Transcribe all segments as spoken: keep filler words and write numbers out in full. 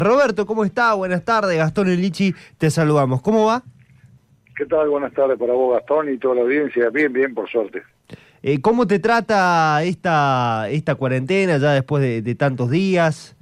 Roberto, ¿cómo está? Buenas tardes, Gastón y Lichi, te saludamos. ¿Cómo va? ¿Qué tal? Buenas tardes para vos, Gastón, y toda la audiencia. Bien, bien, por suerte. Eh, ¿Cómo te trata esta, esta cuarentena ya después de, de tantos días?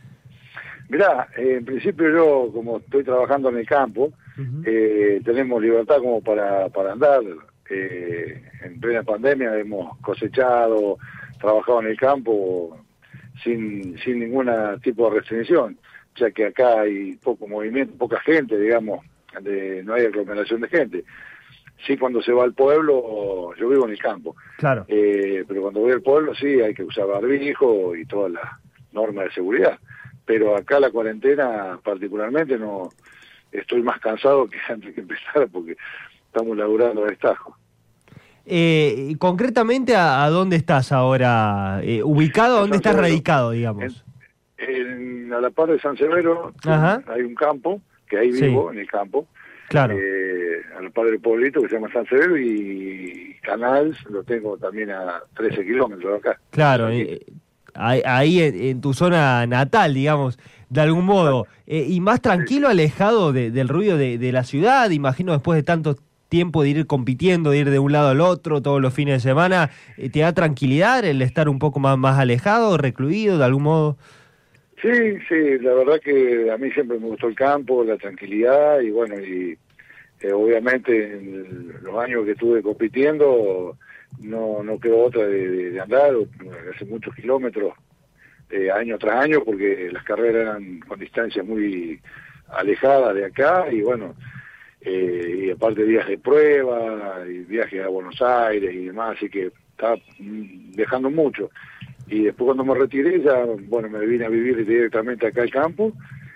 Mirá, eh, en principio yo, como estoy trabajando en el campo, uh-huh. eh, tenemos libertad como para, para andar. Eh, en plena pandemia hemos cosechado, trabajado en el campo sin, sin ningún tipo de restricción, ya que acá hay poco movimiento, poca gente, digamos, de, no hay aglomeración de gente. Sí, cuando se va al pueblo, yo vivo en el campo, claro. eh, pero cuando voy al pueblo sí hay que usar barbijo y todas las normas de seguridad. Pero acá la cuarentena particularmente no, estoy más cansado que antes que empezar porque estamos laburando a destajo. Eh, concretamente, ¿a, a dónde estás ahora? Eh, ¿Ubicado? ¿A dónde estás radicado, digamos? En, en, a la par de San Severo. Ajá. Hay un campo, que ahí vivo, sí. En el campo. Claro. Eh, a la par del pueblito que se llama San Severo, y Canals lo tengo también a trece kilómetros de acá. Claro, eh, ahí, ahí en, en tu zona natal, digamos, de algún modo. Eh, y más tranquilo, alejado de, del ruido de, de la ciudad, imagino después de tanto tiempo de ir compitiendo, de ir de un lado al otro todos los fines de semana, eh, ¿te da tranquilidad el estar un poco más, más alejado, recluido de algún modo? Sí, sí, la verdad que a mí siempre me gustó el campo, la tranquilidad, y bueno, y eh, obviamente en los años que estuve compitiendo no no quedó otra de, de, de andar, hace muchos kilómetros, eh, año tras año, porque las carreras eran con distancias muy alejadas de acá, y bueno, eh, y aparte viajes de prueba, y viajes a Buenos Aires y demás, así que estaba viajando mucho. Y después cuando me retiré ya, bueno, me vine a vivir directamente acá al campo,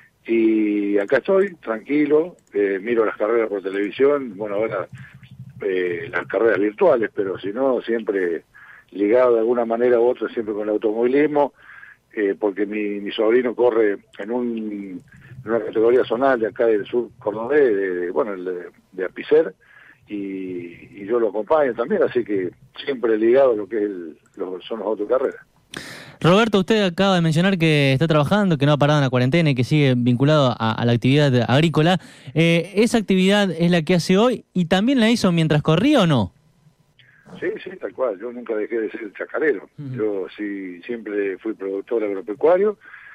y acá estoy, tranquilo, eh, miro las carreras por televisión, bueno, ahora eh, las carreras virtuales, pero si no, siempre ligado de alguna manera u otra, siempre con el automovilismo, eh, porque mi, mi sobrino corre en, un, en una categoría zonal de acá del sur cordobés, de, de, bueno, de, de Apicer, y, y yo lo acompaño también, así que siempre ligado a lo que es el, lo, son las autocarreras. Roberto, usted acaba de mencionar que está trabajando, que no ha parado en la cuarentena y que sigue vinculado a, a la actividad agrícola. Eh, ¿Esa actividad es la que hace hoy y también la hizo mientras corría o no? Sí, sí, tal cual. Yo nunca dejé de ser chacarero. Uh-huh. Yo sí siempre fui productor agropecuario,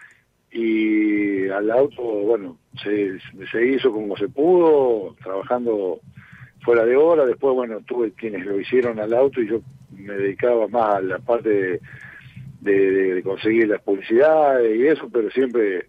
y al auto, bueno, se, se hizo como se pudo, trabajando fuera de hora. Después, bueno, tuve quienes lo hicieron al auto y yo me dedicaba más a la parte de De, de, de conseguir las publicidades y eso, pero siempre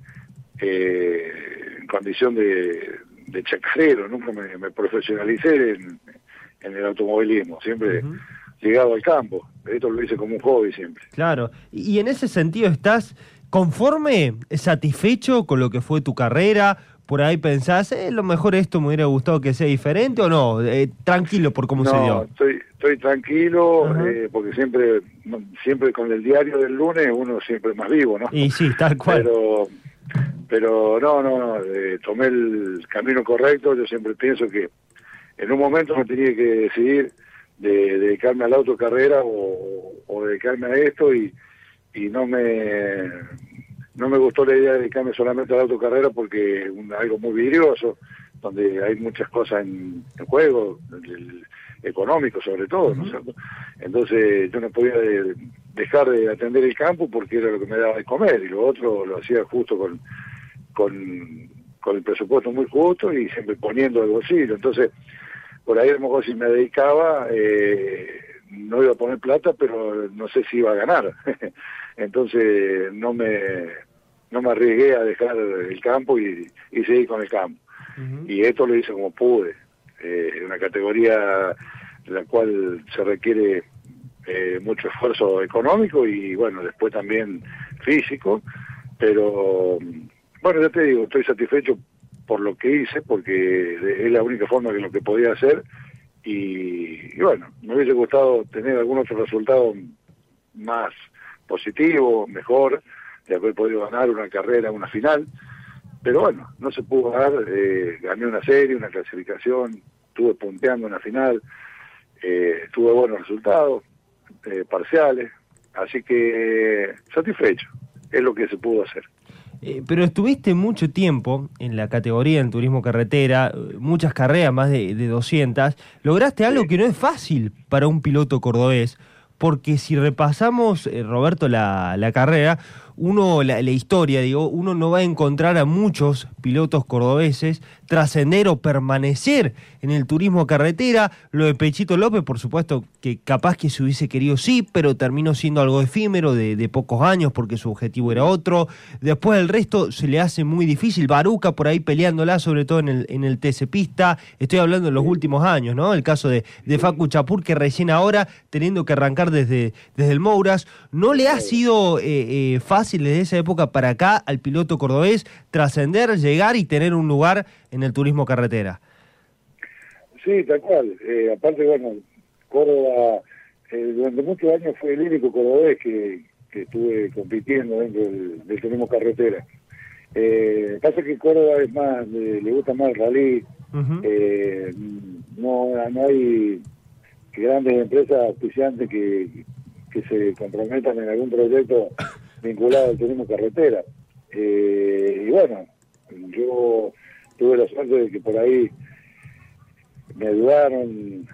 eh, en condición de, de chacarero. Nunca me, me profesionalicé en, en el automovilismo, siempre uh-huh. ligado al campo. Esto lo hice como un hobby siempre. Claro, y en ese sentido, ¿estás conforme, satisfecho con lo que fue tu carrera? ¿Por ahí pensás, eh, lo mejor esto me hubiera gustado que sea diferente o no? Eh, tranquilo por cómo no, se dio. No, estoy, estoy tranquilo, uh-huh. eh, porque siempre siempre con el diario del lunes uno siempre es más vivo, ¿no? Y sí, tal cual. Pero, pero no, no, no, eh, tomé el camino correcto. Yo siempre pienso que en un momento me tenía que decidir de, de dedicarme a la autocarrera o, o dedicarme a esto, y, y no me... No me gustó la idea de dedicarme solamente a la autocarrera porque es un, algo muy vidrioso, donde hay muchas cosas en, en juego, el, económico sobre todo, ¿no es cierto? Entonces yo no podía de, dejar de atender el campo porque era lo que me daba de comer, y lo otro lo hacía justo con, con, con el presupuesto muy justo y siempre poniendo el bolsillo. Entonces, por ahí a lo mejor si me dedicaba, eh, no iba a poner plata, pero no sé si iba a ganar. Entonces no me no me arriesgué a dejar el campo y, y seguir con el campo. Uh-huh. Y esto lo hice como pude. Eh, una categoría en la cual se requiere eh, mucho esfuerzo económico y bueno, después también físico, pero bueno, ya te digo, estoy satisfecho por lo que hice, porque es la única forma que lo que podía hacer. Y, y bueno, me hubiese gustado tener algún otro resultado más positivo, mejor, de haber podido ganar una carrera, una final, pero bueno, no se pudo dar. Eh, gané una serie, una clasificación, estuve punteando una final, eh, tuve buenos resultados, eh, parciales, así que satisfecho, es lo que se pudo hacer. Eh, pero estuviste mucho tiempo en la categoría del turismo carretera, muchas carreras, más de, de doscientas. Lograste algo que no es fácil para un piloto cordobés, porque si repasamos, eh, Roberto, la, la carrera, uno la, la historia, digo, uno no va a encontrar a muchos pilotos cordobeses trascender o permanecer en el turismo carretera. Lo de Pechito López, por supuesto, que capaz que se hubiese querido sí, pero terminó siendo algo efímero de, de pocos años porque su objetivo era otro. Después el resto se le hace muy difícil. Baruca por ahí peleándola, sobre todo en el, en el T C Pista. Estoy hablando de los últimos años, ¿no? El caso de, de Facu Chapur, que recién ahora, teniendo que arrancar desde, desde el Mouras, ¿no le ha sido eh, eh, fácil desde esa época para acá al piloto cordobés trascender, llegar y tener un lugar en el turismo carretera? Sí, tal cual. Eh, aparte, bueno, Córdoba, eh, durante muchos años fue el único cordobés que, que estuve compitiendo dentro del, del turismo carretera. Eh, pasa que Córdoba es más, le, le gusta más el rally, uh-huh. eh, no, no hay grandes empresas auspiciantes que, que se comprometan en algún proyecto vinculado al turismo carretera. Eh, y bueno, yo tuve la suerte de que por ahí me ayudaron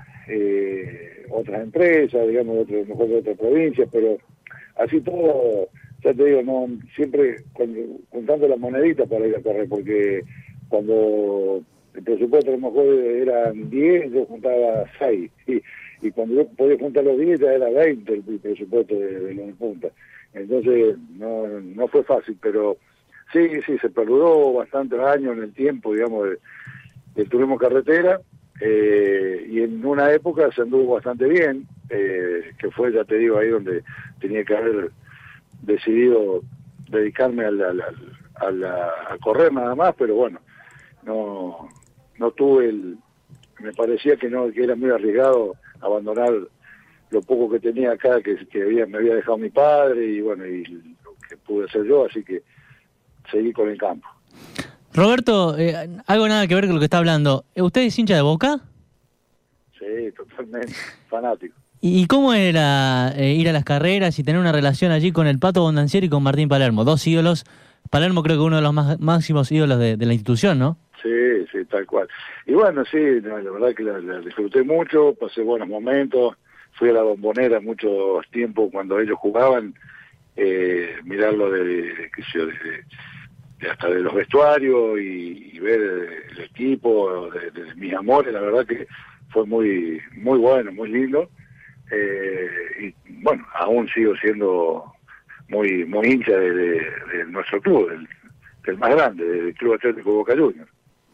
eh, otras empresas, digamos, de otro, mejor de otras provincias, pero así todo, ya te digo, no siempre con, contando las moneditas para ir a correr, porque cuando el presupuesto a lo mejor eran diez, yo juntaba seis, y, y cuando yo podía juntar los diez ya era veinte el, el presupuesto de, de los puntas. Entonces no, no fue fácil, pero sí, sí, se perduró bastantes años en el tiempo, digamos, de, del turismo carretera, eh, y en una época se anduvo bastante bien, eh, que fue, ya te digo, ahí donde tenía que haber decidido dedicarme a, la, la, a, la, a correr nada más, pero bueno, no, no tuve el... me parecía que no, que era muy arriesgado abandonar lo poco que tenía acá, que, que había, me había dejado mi padre, y bueno, y lo que pude hacer yo, así que seguí con el campo. Roberto, eh, algo nada que ver con lo que está hablando. ¿Usted es hincha de Boca? Sí, totalmente, fanático. ¿Y cómo era eh, ir a las carreras y tener una relación allí con el Pato Bondancieri y con Martín Palermo? Dos ídolos. Palermo creo que uno de los más, máximos ídolos de, de la institución, ¿no? Sí, sí, tal cual. Y bueno, sí, la, la verdad que la, la disfruté mucho, pasé buenos momentos. Fui a la Bombonera mucho tiempo cuando ellos jugaban, eh, mirarlo de, de, qué sé yo, de, de, hasta de los vestuarios y, y ver el equipo, de, de mis amores, la verdad que fue muy muy bueno, muy lindo. Eh, y bueno, aún sigo siendo muy muy hincha de, de, de nuestro club, del, del más grande, del Club Atlético Boca Juniors.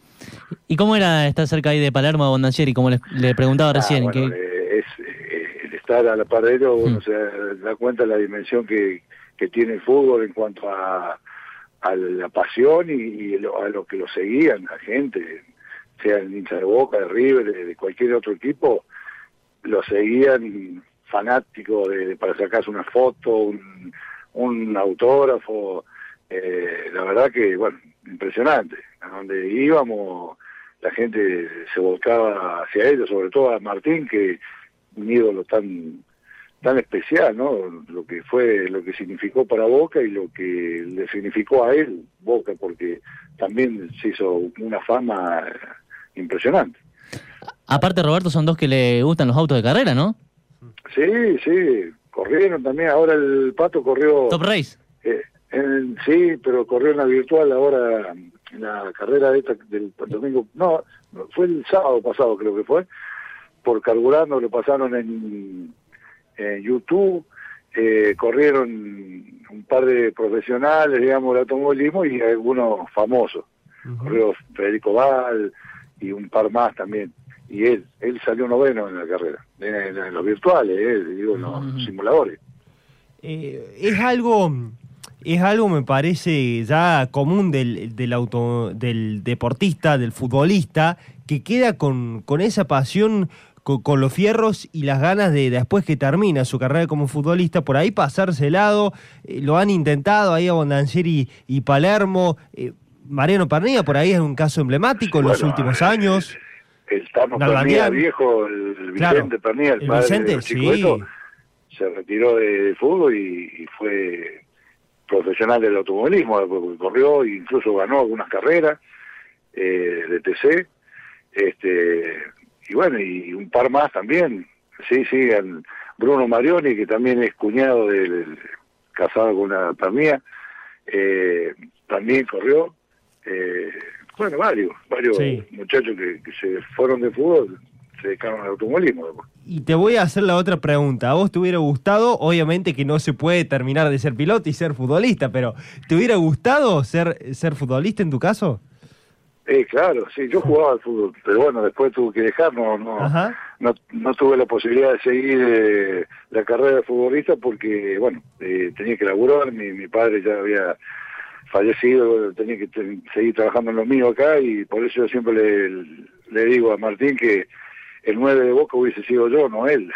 ¿Y cómo era estar cerca ahí de Palermo, de Bondancieri, como le, le preguntaba recién? Ah, bueno, que... eh, es, eh, el estar a la par de ellos, uno mm. se da cuenta de la dimensión que, que tiene el fútbol en cuanto a, a la pasión y, y lo, a lo que lo seguían, la gente, sea el hincha de Boca, de River, de, de cualquier otro equipo, lo seguían fanáticos de, de, para sacarse una foto, un, un autógrafo, eh, la verdad que, bueno, impresionante. A donde íbamos, la gente se volcaba hacia ellos, sobre todo a Martín, que un ídolo tan tan especial, ¿no? Lo que fue, lo que significó para Boca y lo que le significó a él Boca, porque también se hizo una fama impresionante. Aparte, Roberto, son dos que le gustan los autos de carrera, ¿no? Sí, sí, corrieron también. Ahora el Pato corrió... Top Race. Eh, en, sí, pero corrió en la virtual ahora, en la carrera de esta, del domingo. No, fue el sábado pasado creo que fue. Por carburando lo pasaron en, en YouTube. Eh, corrieron un par de profesionales, digamos, del automovilismo y algunos famosos. Uh-huh. Corrió Federico Val y un par más también. Y él, él salió noveno en la carrera, en, en, en los virtuales, eh, digo, en los uh-huh. simuladores. Eh, es algo, es algo me parece ya común del, del auto, del deportista, del futbolista, que queda con, con esa pasión, con, con los fierros y las ganas de después que termina su carrera como futbolista, por ahí pasarse helado. Eh, lo han intentado ahí a Bondancieri y, y Palermo. Eh, Mariano Pernía por ahí es un caso emblemático en bueno, los últimos años. Eh, El Tano Pernía viejo, el Vicente claro, Pernía, el, el padre Vicente, de los chicos, sí. se retiró del de fútbol y, y fue profesional del automovilismo, porque corrió e incluso ganó algunas carreras eh, de T C, este, y bueno, y un par más también, sí, sí, el Bruno Marioni, que también es cuñado del, casado con una mía, eh, también corrió, eh, bueno, varios, varios Sí. muchachos que, que se fueron de fútbol, se dedicaron al automovilismo después. Y te voy a hacer la otra pregunta. ¿A vos te hubiera gustado, obviamente que no se puede terminar de ser piloto y ser futbolista, pero ¿te hubiera gustado ser, ser futbolista en tu caso? Eh, claro, sí, yo jugaba al fútbol, pero bueno, después tuve que dejar, no no, no, no tuve la posibilidad de seguir eh, la carrera de futbolista porque, bueno, eh, tenía que laburar, mi, mi padre ya había fallecido, tenía que te, seguir trabajando en lo mío acá y por eso yo siempre le, le digo a Martín que el nueve de Boca hubiese sido yo, no él.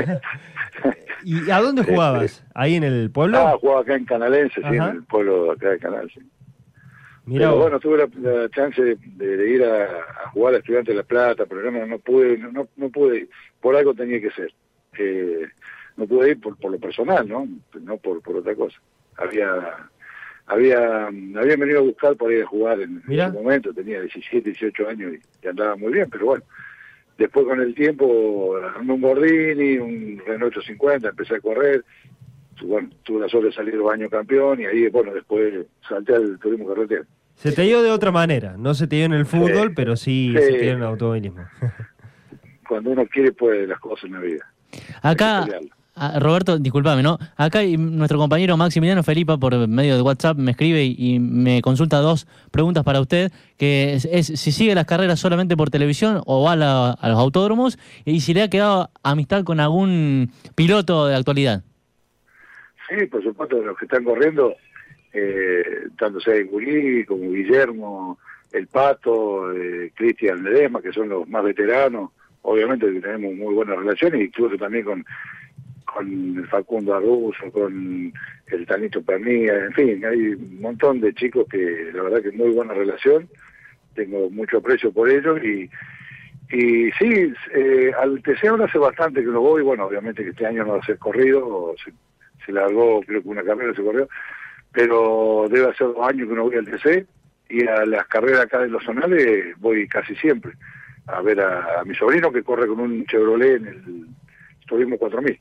¿Y a dónde jugabas? Este, ¿Ahí en el pueblo? Ah, jugaba acá en Canalense, sí, Ajá. en el pueblo acá de Canal, sí. Mirá pero vos. bueno, tuve la, la chance de, de, de ir a, a jugar a Estudiantes de La Plata, pero no, no pude, no, no pude, por algo tenía que ser. Eh, no pude ir por, por lo personal, ¿no? No por, por otra cosa. Había, había, había venido a buscar por ir a jugar en, en ese momento, tenía diecisiete, dieciocho años y, y andaba muy bien, pero bueno. Después con el tiempo armé un Gordini, un Renault ochocientos cincuenta, empecé a correr, bueno, tuve la suerte de salir dos años campeón y ahí, bueno, después salté al turismo carretera. Se te dio de otra manera, no se te dio en el fútbol, sí, pero sí, sí se te dio en el automovilismo. Cuando uno quiere, puede las cosas en la vida. Acá, Roberto, discúlpame, ¿no? Acá nuestro compañero Maximiliano Felipa, por medio de WhatsApp, me escribe y, y me consulta dos preguntas para usted, que es, es si sigue las carreras solamente por televisión o va a, la, a los autódromos, y si le ha quedado amistad con algún piloto de actualidad. Sí, por supuesto, los que están corriendo, eh, tanto sea Gulí como Guillermo, El Pato, eh, Cristian Ledesma, que son los más veteranos, obviamente que tenemos muy buenas relaciones, incluso también con, con Facundo Arruzo, con el Tanito Pernilla, en fin, hay un montón de chicos que la verdad que muy buena relación, tengo mucho aprecio por ellos y y sí, eh, al T C ahora hace bastante que no voy, bueno, obviamente que este año no va a ser corrido, se, se largó, creo que una carrera se corrió, pero debe hacer dos años que no voy al T C, y a las carreras acá de los zonales voy casi siempre, a ver a, a mi sobrino que corre con un Chevrolet en el Turismo cuatro mil.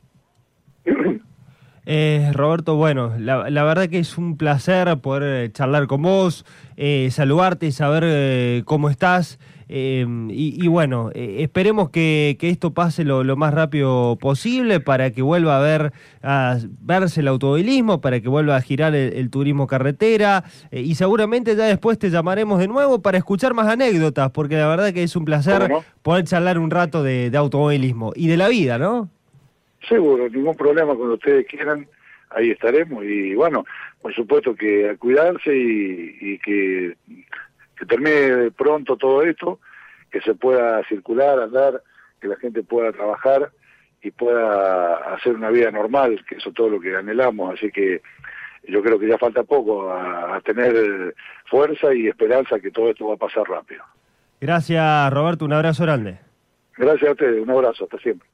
Eh, Roberto, bueno, la, la verdad que es un placer poder charlar con vos, eh, saludarte y saber eh, cómo estás. Eh, y, y bueno, eh, esperemos que, que esto pase lo, lo más rápido posible para que vuelva a ver a verse el automovilismo, para que vuelva a girar el, el turismo carretera, eh, y seguramente ya después te llamaremos de nuevo para escuchar más anécdotas, porque la verdad que es un placer no? poder charlar un rato de, de automovilismo y de la vida, ¿no? Seguro, ningún problema, cuando ustedes quieran, ahí estaremos y bueno, por supuesto que a cuidarse y, y que que termine pronto todo esto, que se pueda circular, andar, que la gente pueda trabajar y pueda hacer una vida normal, que eso es todo lo que anhelamos, así que yo creo que ya falta poco a, a tener fuerza y esperanza que todo esto va a pasar rápido. Gracias, Roberto, un abrazo grande. Gracias a ustedes, un abrazo, hasta siempre.